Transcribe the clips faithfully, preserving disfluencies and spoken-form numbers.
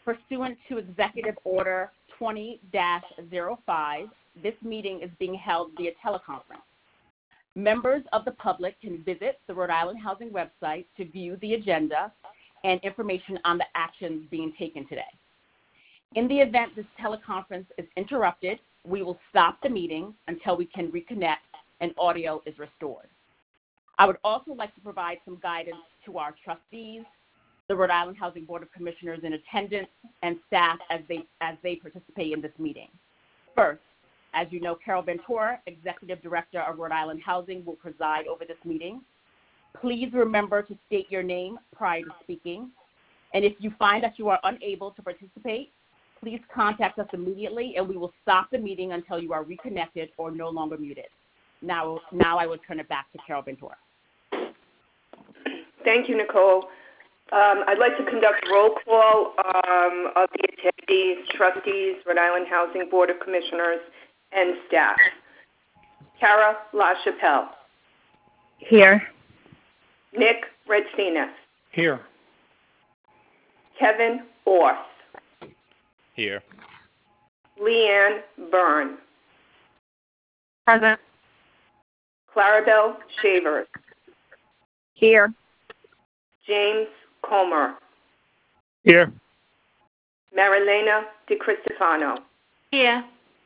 Pursuant to Executive Order twenty dash zero five, this meeting is being held via teleconference. Members of the public can visit the Rhode Island Housing website to view the agenda and information on the actions being taken today. In the event this teleconference is interrupted, we will stop the meeting until we can reconnect and audio is restored. I would also like to provide some guidance to our trustees, the Rhode Island Housing Board of Commissioners in attendance, and staff as they, as they participate in this meeting. First, as you know, Carol Ventura, Executive Director of Rhode Island Housing, will preside over this meeting. Please remember to state your name prior to speaking. And if you find that you are unable to participate, please contact us immediately and we will stop the meeting until you are reconnected or no longer muted. Now, now I will turn it back to Carol Ventura. Thank you, Nicole. Um, I'd like to conduct a roll call um, of the attendees, trustees, Rhode Island Housing Board of Commissioners, and staff. Cara LaChapelle. Here. Nick Redsinas. Here. Kevin Orth. Here. Leanne Byrne. Present. Clarabelle Shavers. Here. James Comer. Here. Marilena DiCristofano. Here.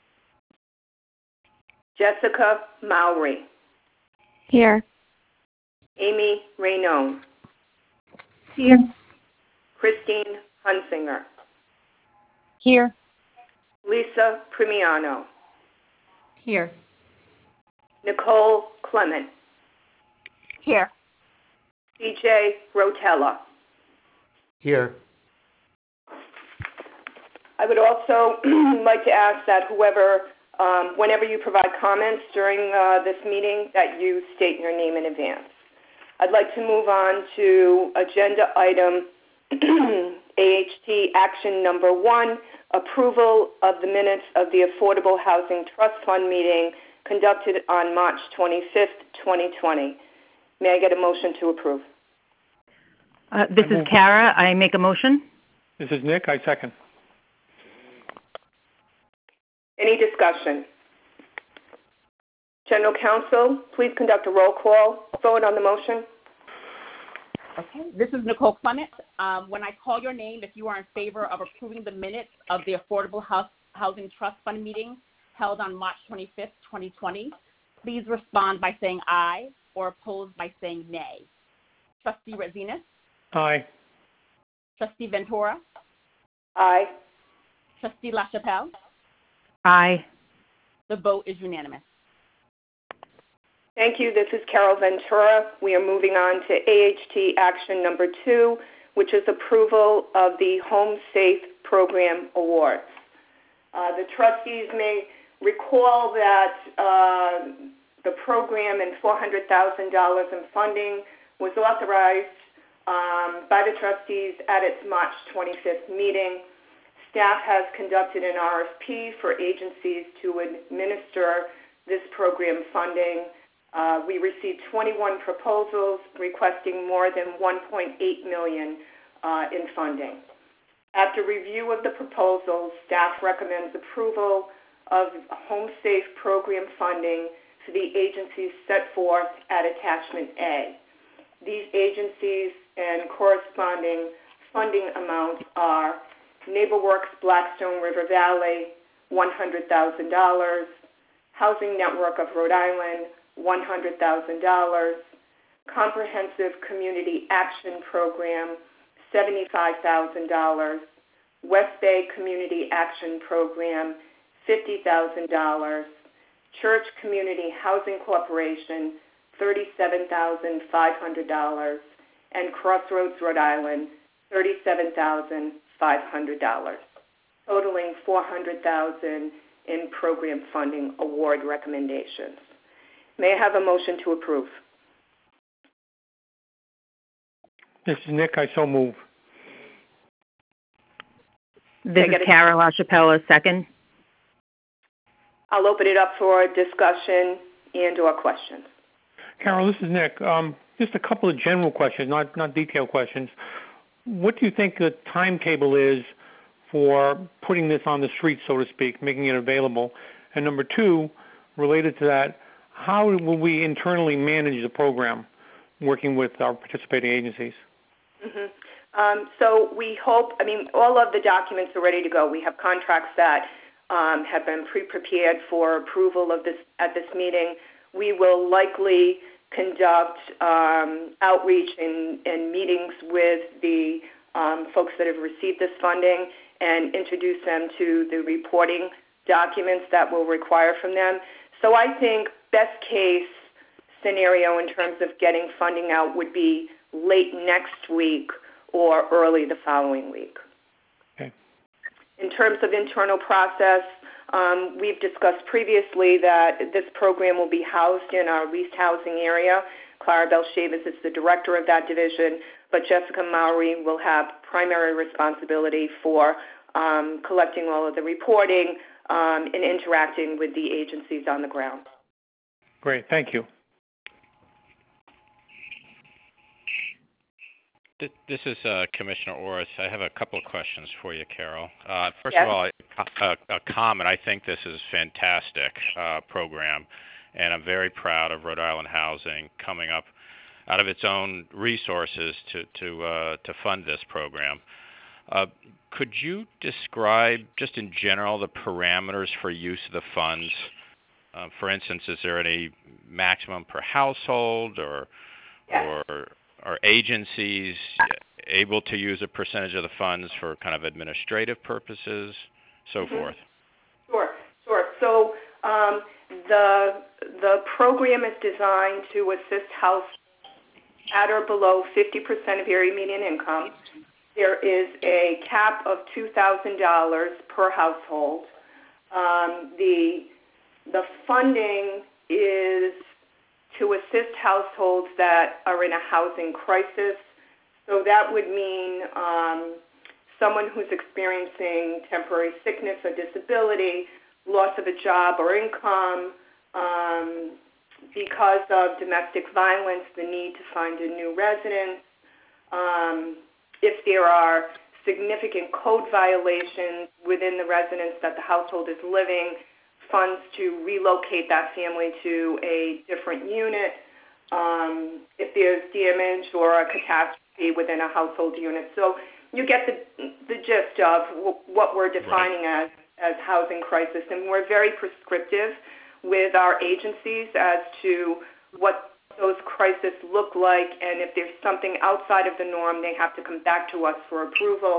Jessica Mowry. Here. Amy Raynone. Here. Christine Hunsinger. Here. Lisa Primiano. Here. Nicole Clement. Here. C J Rotella. Here. I would also like to ask that whoever, um, whenever you provide comments during uh, this meeting, that you state your name in advance. I'd like to move on to agenda item A H T action number one, approval of the minutes of the Affordable Housing Trust Fund meeting conducted on March twenty-fifth, twenty twenty. May I get a motion to approve? Uh, this is Cara. I make a motion. This is Nick. I second. Any discussion? General Counsel, please conduct a roll call vote on the motion. Okay, this is Nicole Clement. Um, when I call your name, if you are in favor of approving the minutes of the Affordable House, Housing Trust Fund meeting held on March twenty-fifth, twenty twenty, please respond by saying aye or opposed by saying nay. Trustee Redsinas? Aye. Trustee Ventura? Aye. Trustee LaChapelle? Aye. The vote is unanimous. Thank you. This is Carol Ventura. We are moving on to A H T action number two, which is approval of the Home Safe Program Awards. Uh, the trustees may recall that uh, the program and four hundred thousand dollars in funding was authorized um, by the trustees at its March twenty-fifth meeting. Staff has conducted an R F P for agencies to administer this program funding. Uh, we received twenty-one proposals requesting more than one point eight million dollars uh, in funding. After review of the proposals, staff recommends approval of Home Safe Program funding for the agencies set forth at Attachment A. These agencies and corresponding funding amounts are NeighborWorks Blackstone River Valley, one hundred thousand dollars, Housing Network of Rhode Island, one hundred thousand dollars, Comprehensive Community Action Program, seventy-five thousand dollars, West Bay Community Action Program, fifty thousand dollars, Church Community Housing Corporation, thirty-seven thousand five hundred dollars, and Crossroads Rhode Island, thirty-seven thousand five hundred dollars, totaling four hundred thousand dollars in program funding award recommendations. May I have a motion to approve? This is Nick. I so move. This is Cara LaChapelle, second. I'll open it up for discussion and or questions. Carol, this is Nick. Um, just a couple of general questions, not, not detailed questions. What do you think the timetable is for putting this on the street, so to speak, making it available? And number two, related to that, how will we internally manage the program, working with our participating agencies? Mm-hmm. Um, so we hope, I mean, all of the documents are ready to go. We have contracts that um, have been pre-prepared for approval of this at this meeting. We will likely conduct um, outreach and, and meetings with the um, folks that have received this funding and introduce them to the reporting documents that we'll require from them. So I think best case scenario in terms of getting funding out would be late next week or early the following week. Okay. In terms of internal process, um, we've discussed previously that this program will be housed in our leased housing area. Clara Belchavez is the director of that division, but Jessica Mowry will have primary responsibility for um, collecting all of the reporting um, and interacting with the agencies on the ground. Great, thank you. This is uh, Commissioner Orris. I have a couple of questions for you, Carol. Uh, first yes. of all, a, a comment. I think this is a fantastic uh, program, and I'm very proud of Rhode Island Housing coming up out of its own resources to to uh, to fund this program. Uh, could you describe, just in general, the parameters for use of the funds? Uh, for instance, is there any maximum per household, or yes. or are agencies able to use a percentage of the funds for kind of administrative purposes, so mm-hmm. forth? Sure, sure. So um, the the program is designed to assist households at or below fifty percent of area median income. There is a cap of two thousand dollars per household. Um, the the funding is to assist households that are in a housing crisis. So that would mean um, someone who's experiencing temporary sickness or disability, loss of a job or income, um, because of domestic violence, the need to find a new residence. Um, if there are significant code violations within the residence that the household is living, funds to relocate that family to a different unit, um, if there's damage or a catastrophe within a household unit. So you get the the gist of w- what we're defining right. as, as housing crisis, and we're very prescriptive with our agencies as to what those crises look like, and if there's something outside of the norm, they have to come back to us for approval.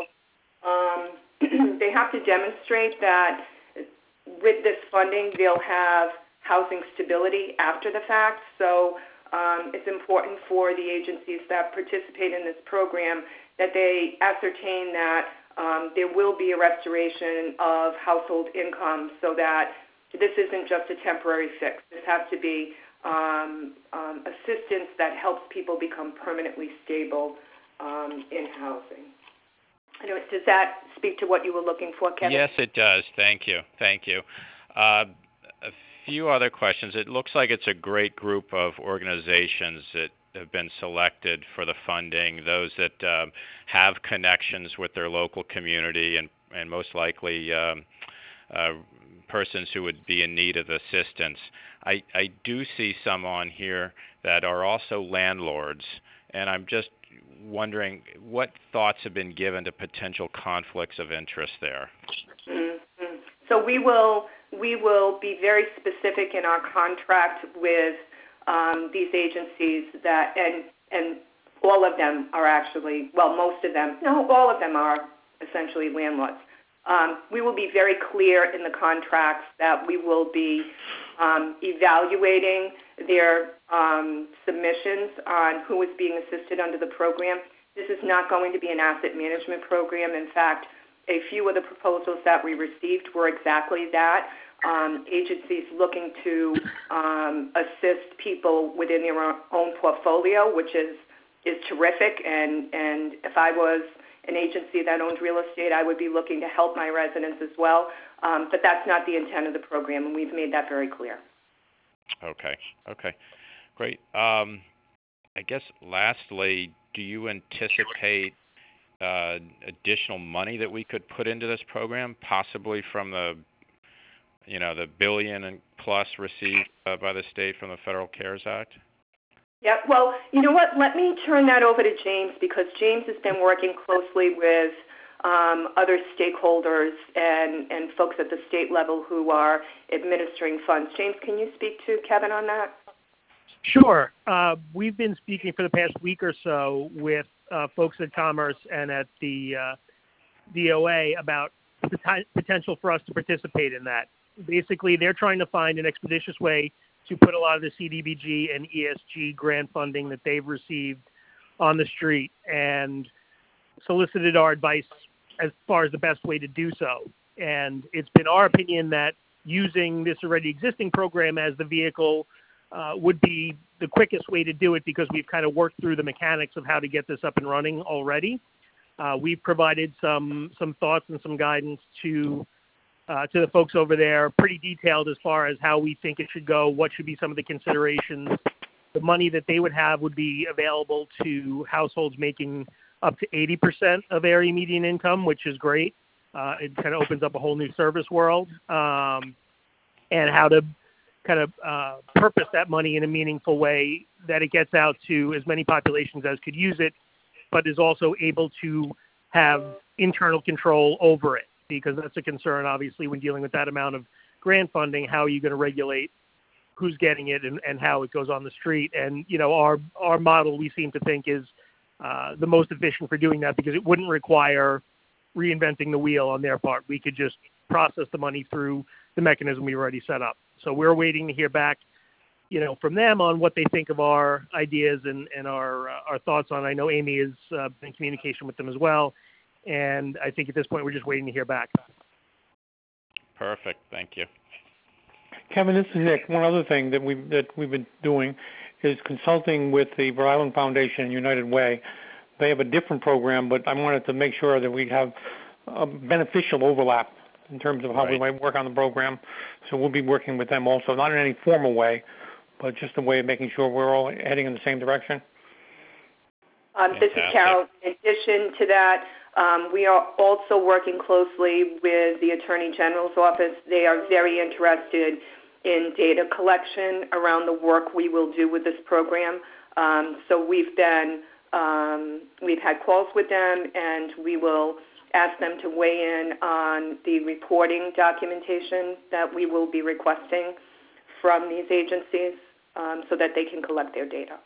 Um, they have to demonstrate that with this funding, they'll have housing stability after the fact. So um, it's important for the agencies that participate in this program that they ascertain that um, there will be a restoration of household income, so that this isn't just a temporary fix. This has to be um, um, assistance that helps people become permanently stable um, in housing. Does that speak to what you were looking for, Kevin? Yes, it does. Thank you. Thank you. Uh, a few other questions. It looks like it's a great group of organizations that have been selected for the funding, those that um, have connections with their local community and, and most likely um, uh, persons who would be in need of assistance. I, I do see some on here that are also landlords, and I'm just wondering what thoughts have been given to potential conflicts of interest there. Mm-hmm. So we will we will be very specific in our contract with um, these agencies that, and and all of them are actually, well, most of them, no, all of them are essentially landlords. Um, we will be very clear in the contracts that we will be um, evaluating their um, submissions on who is being assisted under the program. This is not going to be an asset management program. In fact, a few of the proposals that we received were exactly that. Um, agencies looking to um, assist people within their own portfolio, which is, is terrific. And, and if I was an agency that owned real estate, I would be looking to help my residents as well. Um, but that's not the intent of the program, and we've made that very clear. Okay. Okay. Great. Um, I guess lastly, do you anticipate uh, additional money that we could put into this program, possibly from the, you know, the billion and plus received uh, by the state from the Federal CARES Act? Yeah, well, you know what? Let me turn that over to James, because James has been working closely with um, other stakeholders and, and folks at the state level who are administering funds. James, can you speak to Kevin on that? Sure. Uh, we've been speaking for the past week or so with uh, folks at Commerce and at the uh, D O A about the t- potential for us to participate in that. Basically, they're trying to find an expeditious way to put a lot of the C D B G and E S G grant funding that they've received on the street, and solicited our advice as far as the best way to do so. And it's been our opinion that using this already existing program as the vehicle uh, would be the quickest way to do it, because we've kind of worked through the mechanics of how to get this up and running already. Uh, we've provided some some thoughts and some guidance to Uh, to the folks over there, pretty detailed as far as how we think it should go, what should be some of the considerations. The money that they would have would be available to households making up to eighty percent of area median income, which is great. Uh, it kind of opens up a whole new service world, um, and how to kind of uh, purpose that money in a meaningful way that it gets out to as many populations as could use it, but is also able to have internal control over it, because that's a concern, obviously, when dealing with that amount of grant funding. How are you going to regulate who's getting it and, and how it goes on the street? And, you know, our our model, we seem to think, is uh, the most efficient for doing that, because it wouldn't require reinventing the wheel on their part. We could just process the money through the mechanism we already set up. So we're waiting to hear back, you know, from them on what they think of our ideas and, and our, uh, our thoughts on it. I know Amy is uh, in communication with them as well. And I think at this point we're just waiting to hear back. Perfect. Thank you. Kevin, this is Nick. One other thing that we've, that we've been doing is consulting with the Rhode Island Foundation and United Way. They have a different program, but I wanted to make sure that we have a beneficial overlap in terms of how Right. we might work on the program. So we'll be working with them also, not in any formal way, but just a way of making sure we're all heading in the same direction. Um, this is Carol. In addition to that, um, we are also working closely with the Attorney General's office. They are very interested in data collection around the work we will do with this program. Um, so we've been, um, we've had calls with them, and we will ask them to weigh in on the reporting documentation that we will be requesting from these agencies, um, so that they can collect their data.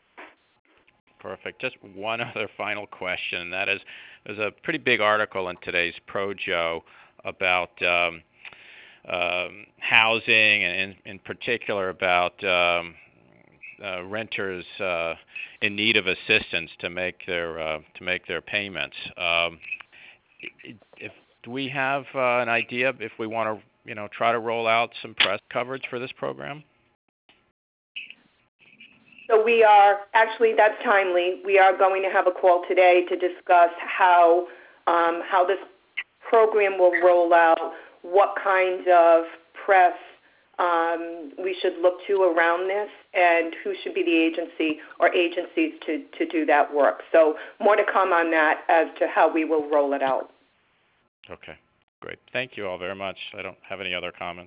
Perfect. Just one other final question, and that is, there's a pretty big article in today's Projo about um, um, housing, and in, in particular about um, uh, renters uh, in need of assistance to make their uh, to make their payments. Um, if do we have uh, an idea if we want to, you know, try to roll out some press coverage for this program? So we are, actually, that's timely. We are going to have a call today to discuss how um, how this program will roll out, what kind of press um, we should look to around this, and who should be the agency or agencies to, to do that work. So more to come on that as to how we will roll it out. Okay, great. Thank you all very much. I don't have any other comments.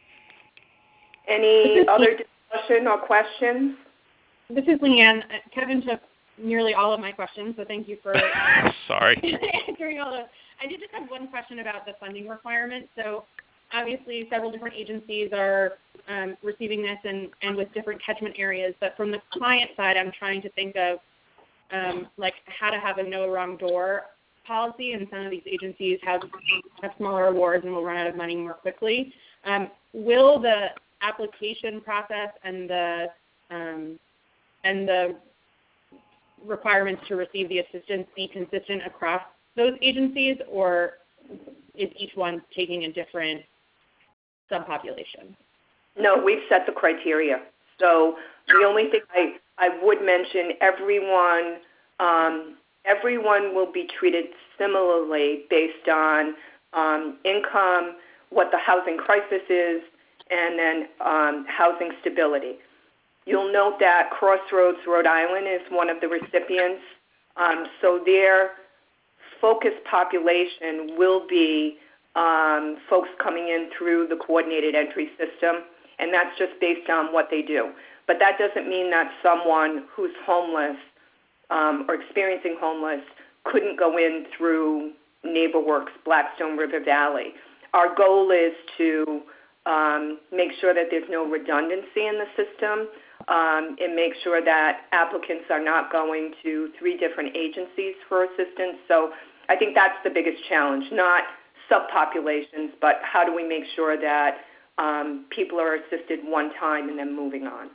Any other discussion or questions? This is Leanne. Uh, Kevin took nearly all of my questions, so thank you for Sorry. answering all those. I did just have one question about the funding requirement. So obviously several different agencies are um, receiving this, and, and with different catchment areas, but from the client side, I'm trying to think of um, like how to have a no wrong door policy, and some of these agencies have, have smaller awards and will run out of money more quickly. Um, will the application process and the um, and the requirements to receive the assistance be consistent across those agencies, or is each one taking a different subpopulation? No, we've set the criteria. So the only thing I, I would mention, everyone um, everyone will be treated similarly based on um, income, what the housing crisis is, and then um, housing stability. You'll note that Crossroads Rhode Island is one of the recipients, um, so their focus population will be um, folks coming in through the coordinated entry system, and that's just based on what they do. But that doesn't mean that someone who's homeless um, or experiencing homeless couldn't go in through NeighborWorks, Blackstone River Valley. Our goal is to um, make sure that there's no redundancy in the system um, and make sure that applicants are not going to three different agencies for assistance. So I think that's the biggest challenge, not subpopulations, but how do we make sure that um, people are assisted one time and then moving on.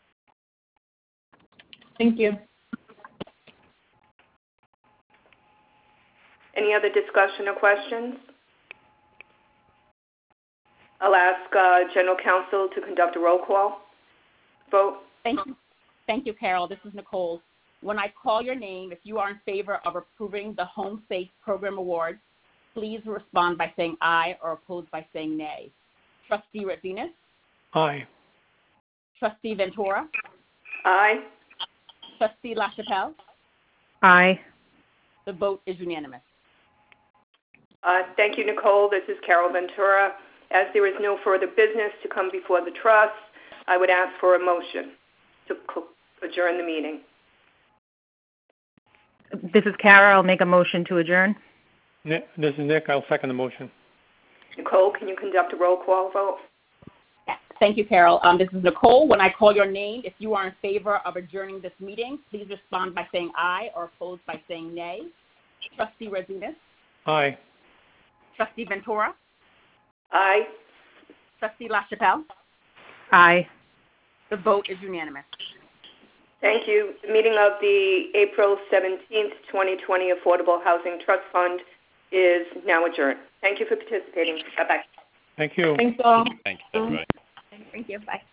Thank you. Any other discussion or questions? I'll ask uh, General Counsel to conduct a roll call vote. Thank you. Thank you, Carol. This is Nicole. When I call your name, if you are in favor of approving the Home Safe Program Award, please respond by saying aye or opposed by saying nay. Trustee Retzinas? Aye. Trustee Ventura? Aye. Trustee LaChapelle? Aye. The vote is unanimous. Uh, thank you, Nicole. This is Carol Ventura. As there is no further business to come before the trust, I would ask for a motion to adjourn the meeting. This is Kara. I'll make a motion to adjourn. Nick, this is Nick. I'll second the motion. Nicole, can you conduct a roll call vote? Yes. Thank you, Carol. Um, this is Nicole. When I call your name, if you are in favor of adjourning this meeting, please respond by saying aye or opposed by saying nay. Trustee Retzinas? Aye. Trustee Ventura? Aye. Trustee LaChapelle? Aye. The vote is unanimous. Thank you. The meeting of the April seventeenth, twenty twenty Affordable Housing Trust Fund is now adjourned. Thank you for participating. Bye-bye. Thank you. Thanks all. Thank you, everybody. Thank you. Bye.